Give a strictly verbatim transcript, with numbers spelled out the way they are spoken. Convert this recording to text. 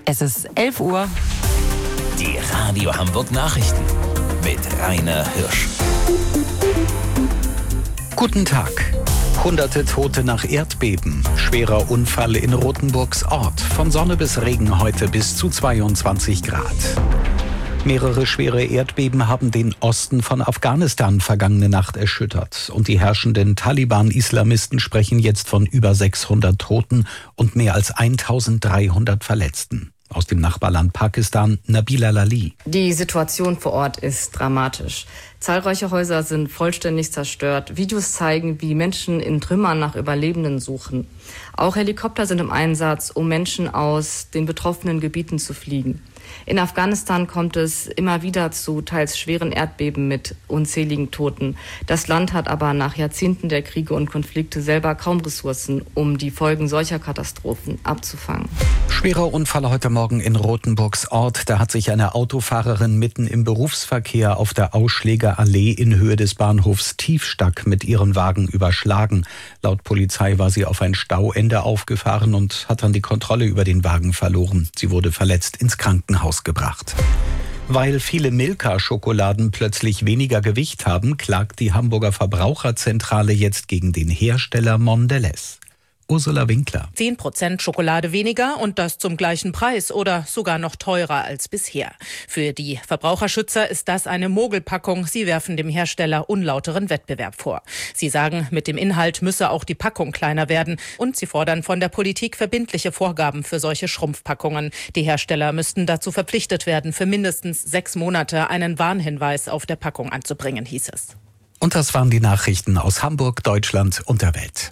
Es ist elf Uhr. Die Radio Hamburg Nachrichten mit Rainer Hirsch. Guten Tag. Hunderte Tote nach Erdbeben. Schwerer Unfall in Rothenburgs Ort. Von Sonne bis Regen heute bis zu zweiundzwanzig Grad. Mehrere schwere Erdbeben haben den Osten von Afghanistan vergangene Nacht erschüttert. Und die herrschenden Taliban-Islamisten sprechen jetzt von über sechshundert Toten und mehr als eintausenddreihundert Verletzten. Aus dem Nachbarland Pakistan, Nabila Lali. Die Situation vor Ort ist dramatisch. Zahlreiche Häuser sind vollständig zerstört. Videos zeigen, wie Menschen in Trümmern nach Überlebenden suchen. Auch Helikopter sind im Einsatz, um Menschen aus den betroffenen Gebieten zu fliegen. In Afghanistan kommt es immer wieder zu teils schweren Erdbeben mit unzähligen Toten. Das Land hat aber nach Jahrzehnten der Kriege und Konflikte selber kaum Ressourcen, um die Folgen solcher Katastrophen abzufangen. Schwerer Unfall heute Morgen in Rothenburgs Ort. Da hat sich eine Autofahrerin mitten im Berufsverkehr auf der Ausschlägerallee in Höhe des Bahnhofs Tiefstack mit ihrem Wagen überschlagen. Laut Polizei war sie auf ein Stauende aufgefahren und hat dann die Kontrolle über den Wagen verloren. Sie wurde verletzt ins Krankenhaus gebracht. Weil viele Milka-Schokoladen plötzlich weniger Gewicht haben, klagt die Hamburger Verbraucherzentrale jetzt gegen den Hersteller Mondelez. Ursula Winkler. zehn Prozent Schokolade weniger und das zum gleichen Preis oder sogar noch teurer als bisher. Für die Verbraucherschützer ist das eine Mogelpackung. Sie werfen dem Hersteller unlauteren Wettbewerb vor. Sie sagen, mit dem Inhalt müsse auch die Packung kleiner werden und sie fordern von der Politik verbindliche Vorgaben für solche Schrumpfpackungen. Die Hersteller müssten dazu verpflichtet werden, für mindestens sechs Monate einen Warnhinweis auf der Packung anzubringen, hieß es. Und das waren die Nachrichten aus Hamburg, Deutschland und der Welt.